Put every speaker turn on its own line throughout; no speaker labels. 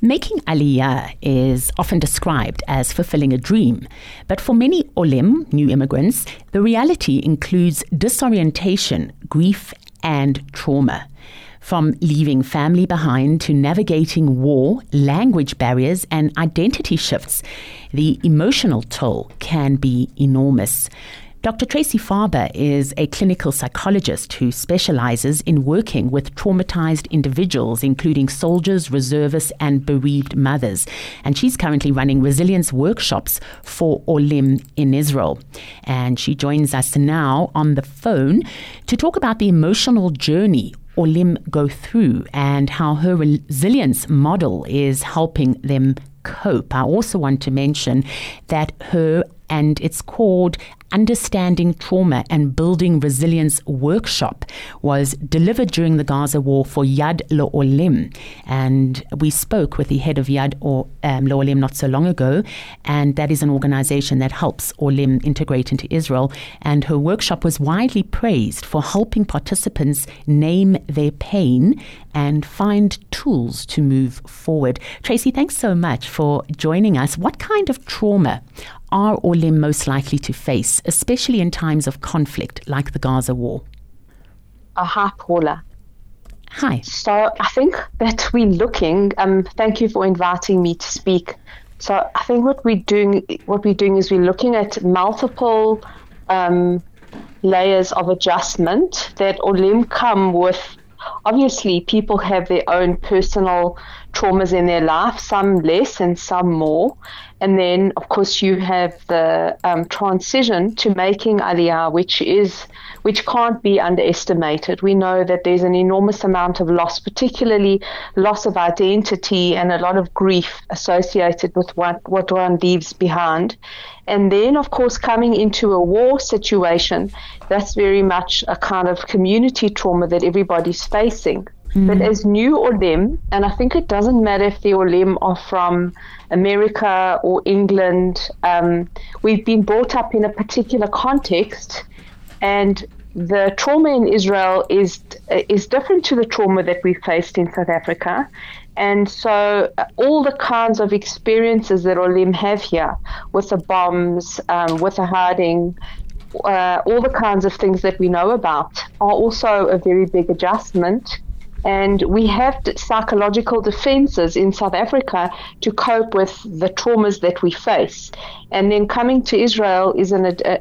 Making Aliyah is often described as fulfilling a dream, but for many Olim, new immigrants, the reality includes disorientation, grief, and trauma. From leaving family behind to navigating war, language barriers, and identity shifts, the emotional toll can be enormous. Dr. Tracy Farber is a clinical psychologist who specializes in working with traumatized individuals, including soldiers, reservists, and bereaved mothers. And she's currently running resilience workshops for Olim in Israel. And she joins us now on the phone to talk about the emotional journey Olim go through and how her resilience model is helping them cope. I also want to mention that and it's called Understanding Trauma and Building Resilience workshop was delivered during the Gaza war for Yad L'Olim. And we spoke with the head of Yad L'Olim not so long ago, and that is an organization that helps Olim integrate into Israel. And her workshop was widely praised for helping participants name their pain and find tools to move forward. Tracy, thanks so much for joining us. What kind of trauma are Olim most likely to face, especially in times of conflict like the Gaza war?
Hi, Paula.
Hi.
So I think that we're looking, thank you for inviting me to speak. So I think what we're doing is we're looking at multiple layers of adjustment that Olim come with. Obviously, people have their own personal traumas in their life, some less and some more. And then, of course, you have the transition to making Aliyah, which can't be underestimated. We know that there's an enormous amount of loss, particularly loss of identity and a lot of grief associated with what one leaves behind. And then, of course, coming into a war situation, that's very much a kind of community trauma that everybody's facing. But as new Olim, and I think it doesn't matter if the Olim are from America or England, we've been brought up in a particular context, and the trauma in Israel is different to the trauma that we faced in South Africa. And so all the kinds of experiences that Olim have here, with the bombs, with the hiding, all the kinds of things that we know about are also a very big adjustment. And we have psychological defenses in South Africa to cope with the traumas that we face. And then coming to Israel is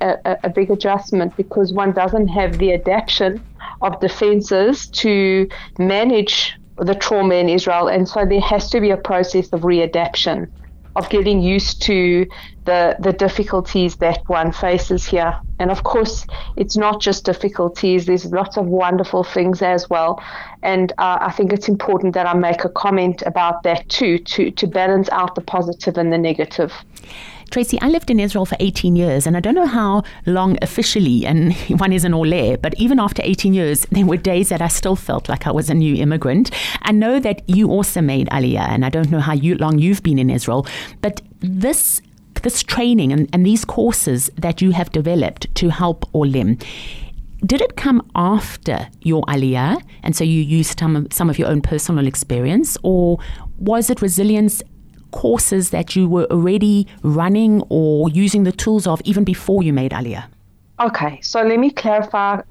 a big adjustment because one doesn't have the adaptation of defenses to manage the trauma in Israel. And so there has to be a process of readaptation, of getting used to the difficulties that one faces here. And of course, it's not just difficulties, there's lots of wonderful things as well. And I think it's important that I make a comment about that too, to balance out the positive and the negative.
Tracy, I lived in Israel for 18 years, and I don't know how long officially, and one is an Ole, but even after 18 years, there were days that I still felt like I was a new immigrant. I know that you also made Aliyah, and I don't know how long you've been in Israel, but this training and these courses that you have developed to help Olim, did it come after your Aliyah, and so you used some of your own personal experience, or was it resilience courses that you were already running or using the tools of even before you made Aliyah?
Okay, so let me clarify,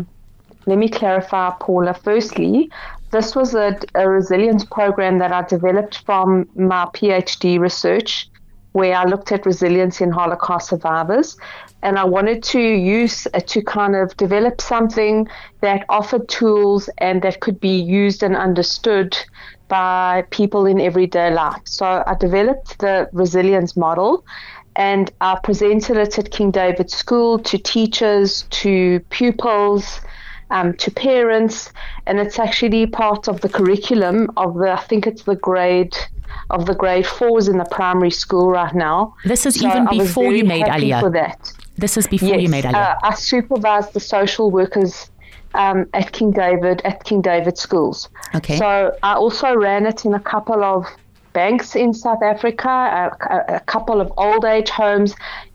Paula. Firstly, this was a resilience program that I developed from my PhD research, where I looked at resilience in Holocaust survivors. And I wanted to kind of develop something that offered tools and that could be used and understood by people in everyday life. So I developed the resilience model, and I presented it at King David School to teachers, to pupils, to parents, and it's actually part of the curriculum of the grade 4s in the primary school right now.
This is so even before you made Aliyah.
For that.
This is before you made Aliyah.
I supervised the social workers at King David schools.
Okay.
So I also ran it in a couple of banks in South Africa, a couple of old age homes,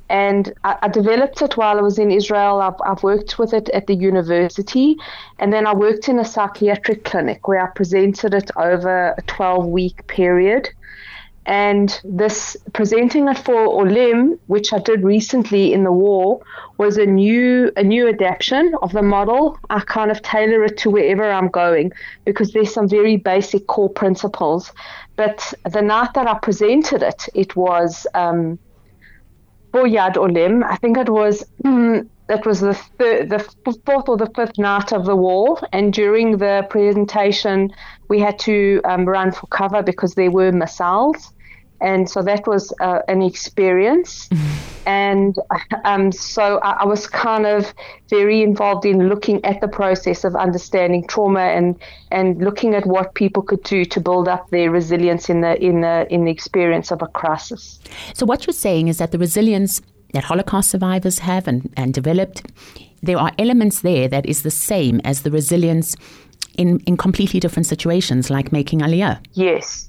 And I developed it while I was in Israel. I've worked with it at the university. And then I worked in a psychiatric clinic where I presented it over a 12-week period. And this presenting it for Olim, which I did recently in the war, was a new adaptation of the model. I kind of tailor it to wherever I'm going because there's some very basic core principles. But the night that I presented it, it was for Yad Olim. I think it was the fourth or the fifth night of the war, and during the presentation we had to run for cover because there were missiles, and so that was an experience. And so I was kind of very involved in looking at the process of understanding trauma and looking at what people could do to build up their resilience in the experience of a crisis.
So what you're saying is that the resilience that Holocaust survivors have and developed, there are elements there that is the same as the resilience in completely different situations, like making Aliyah.
Yes.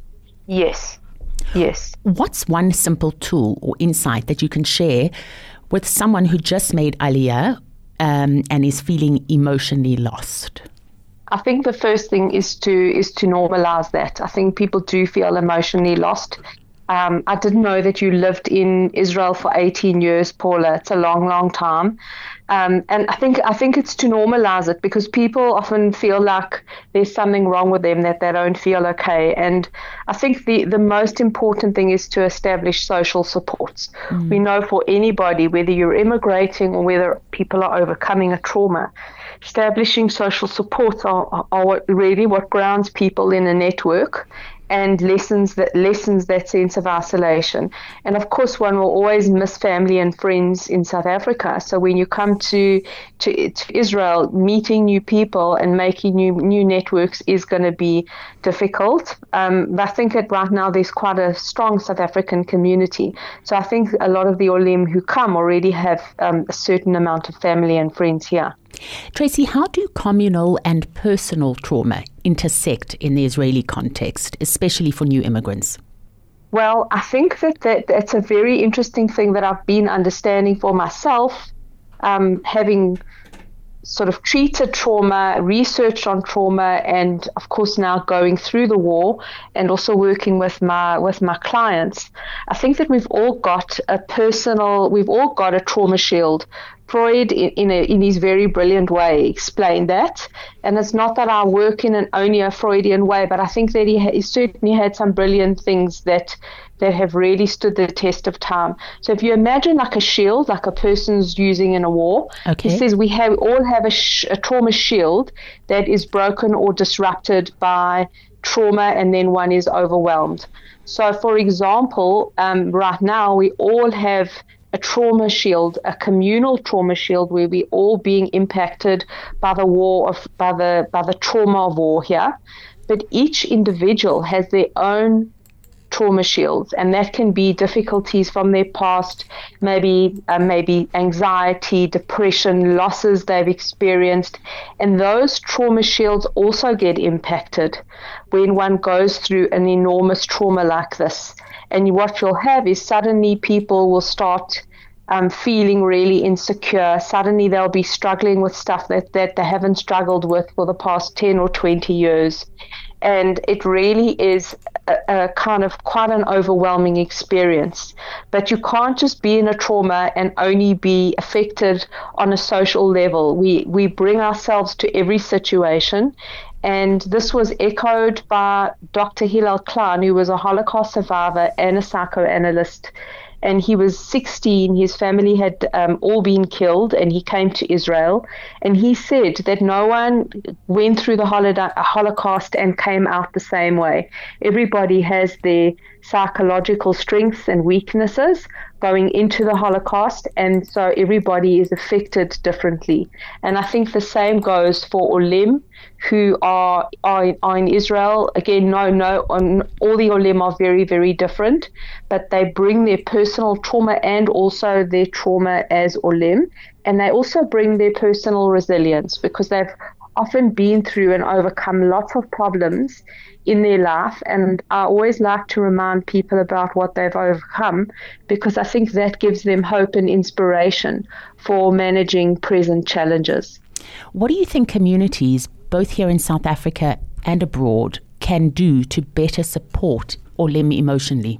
What's one simple tool or insight that you can share with someone who just made Aliyah and is feeling emotionally lost?
I think the first thing is to normalize that. I think people do feel emotionally lost. I didn't know that you lived in Israel for 18 years, Paula. It's a long, long time. And I think it's to normalize it because people often feel like there's something wrong with them, that they don't feel okay. And I think the most important thing is to establish social supports. We know for anybody, whether you're immigrating or whether people are overcoming a trauma, establishing social supports are what grounds people in a network and lessens that sense of isolation. And of course, one will always miss family and friends in South Africa. So when you come to Israel, meeting new people and making new networks is going to be difficult. But I think that right now there's quite a strong South African community. So I think a lot of the Olim who come already have a certain amount of family and friends here.
Tracy, how do communal and personal trauma intersect in the Israeli context, especially for new immigrants?
Well, I think that it's a very interesting thing that I've been understanding for myself, having sort of treated trauma, researched on trauma, and of course now going through the war and also working with my clients. I think that we've all got a trauma shield. Freud, in his very brilliant way, explained that. And it's not that I work in only a Freudian way, but I think that he certainly had some brilliant things that have really stood the test of time. So if you imagine like a shield, like a person's using in a war,
okay.
He says we all have a trauma shield that is broken or disrupted by trauma, and then one is overwhelmed. So, for example, right now we all have a trauma shield, a communal trauma shield, where we're all being impacted by the trauma of war here. But each individual has their own trauma shields, and that can be difficulties from their past, maybe anxiety, depression, losses they've experienced, and those trauma shields also get impacted when one goes through an enormous trauma like this. And what you'll have is suddenly people will start feeling really insecure. Suddenly they'll be struggling with stuff that they haven't struggled with for the past 10 or 20 years. And it really is a kind of quite an overwhelming experience. But you can't just be in a trauma and only be affected on a social level. We bring ourselves to every situation. And this was echoed by Dr. Hillel Klein, who was a Holocaust survivor and a psychoanalyst. And he was 16. His family had all been killed, and he came to Israel. And he said that no one went through the Holocaust and came out the same way. Everybody has their psychological strengths and weaknesses going into the Holocaust, and so everybody is affected differently. And I think the same goes for Olim, who are in Israel. Again, all the Olim are very, very different, but they bring their personal trauma and also their trauma as Olim, and they also bring their personal resilience because they've often been through and overcome lots of problems in their life. And I always like to remind people about what they've overcome, because I think that gives them hope and inspiration for managing present challenges.
What do you think communities, both here in South Africa and abroad, can do to better support Olim emotionally?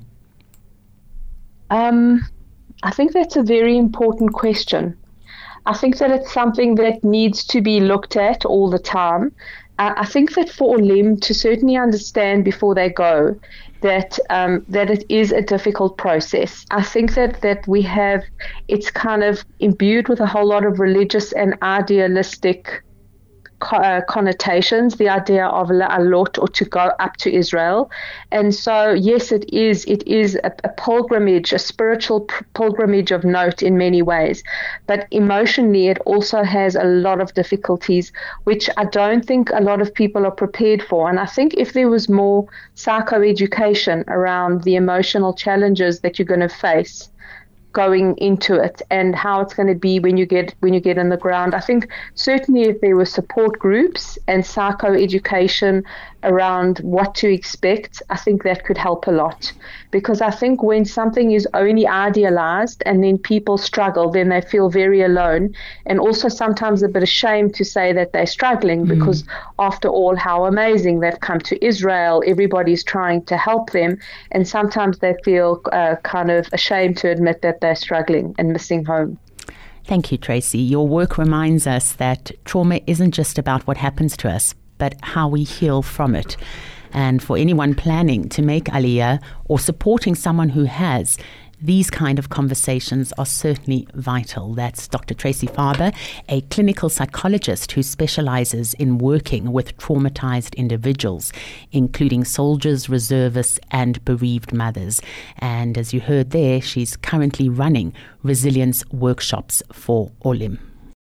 I think that's a very important question. I think that it's something that needs to be looked at all the time. I think that for Olim to certainly understand before they go that it is a difficult process. I think that we have, it's kind of imbued with a whole lot of religious and idealistic connotations, the idea of la'alot, or to go up to Israel. And so, yes, it is a pilgrimage, a spiritual pilgrimage of note in many ways. But emotionally, it also has a lot of difficulties, which I don't think a lot of people are prepared for. And I think if there was more psychoeducation around the emotional challenges that you're going to face going into it and how it's going to be when you get in the ground. I think certainly if there were support groups and psychoeducation around what to expect, I think that could help a lot. Because I think when something is only idealized and then people struggle, then they feel very alone, and also sometimes a bit ashamed to say that they're struggling, because after all, how amazing, they've come to Israel, everybody's trying to help them, and sometimes they feel kind of ashamed to admit that they're struggling and missing home.
Thank you, Tracy. Your work reminds us that trauma isn't just about what happens to us, but how we heal from it. And for anyone planning to make Aliyah or supporting someone who has, these kind of conversations are certainly vital. That's Dr. Tracy Farber, a clinical psychologist who specializes in working with traumatized individuals, including soldiers, reservists, and bereaved mothers. And as you heard there, she's currently running resilience workshops for Olim.